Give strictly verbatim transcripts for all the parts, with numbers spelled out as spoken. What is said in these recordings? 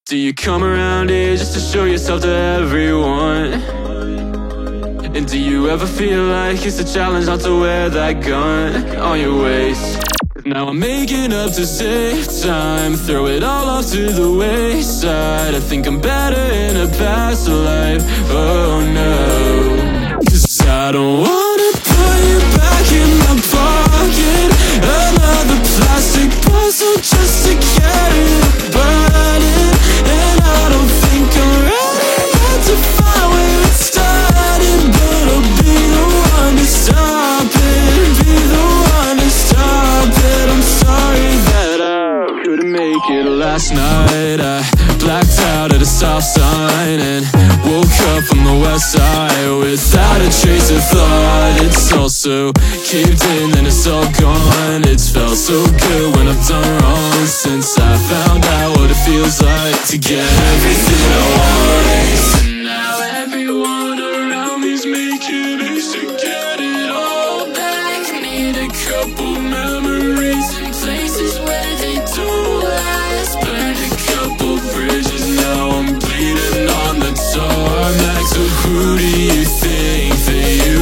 Do you come around here just to show yourself to everyone? And do you ever feel like it's a challenge not to wear that gun on your waist? Now I'm making up to save time, throw it all off to the wayside. I think I'm better in a past life, oh no. Cause I don't wanna put you back in my pocket, another plastic puzzle just to carry the burden. And I don't think I'm ready yet to find where it started, but I'll be the one to stop it, be the one to stop it. I'm sorry that I couldn't make it last night. I blacked out at a stop sign and woke up on the west side without a trace of thought. It's all so caved in and it's all gone. It's felt so good when I've done wrong, since I found out what it feels like to get everything I want. And now everyone around me's making moves to get it all back. Need a couple memories and places where they don't last. Burned a couple bridges, now I'm bleeding on the tarmac. So who do you think that you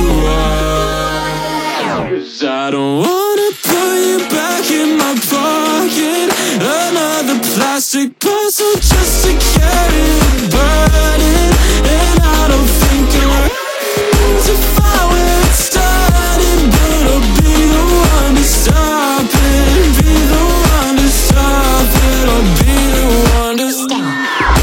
are? Cause I don't wanna put you back in my pocket, another plastic puzzle just to carry the burden. And I don't think I'm ready to find where it started, but I'll be the one to stop it, be the one to stop it, I'll be the one to stop.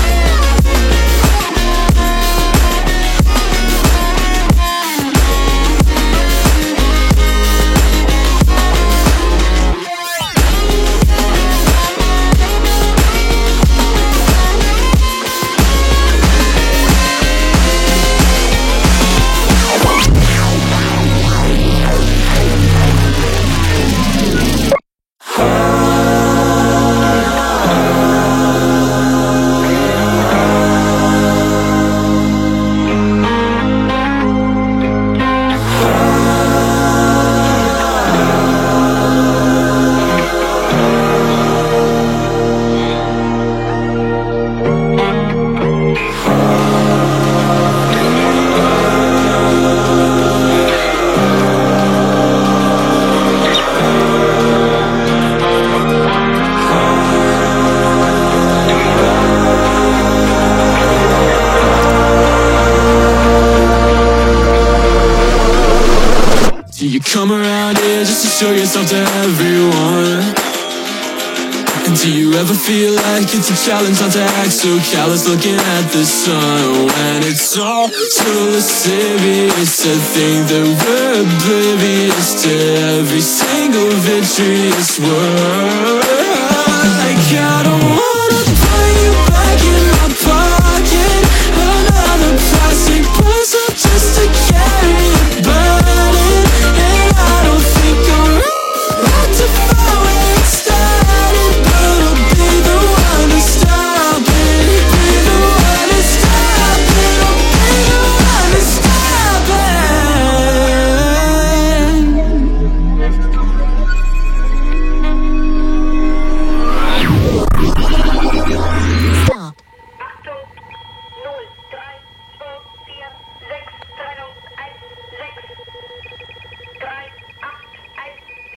Do you come around here just to show yourself to everyone? And do you ever feel like it's a challenge not to act so callous looking at the sun, when it's all so lascivious to think that we're oblivious to every single vitreous word?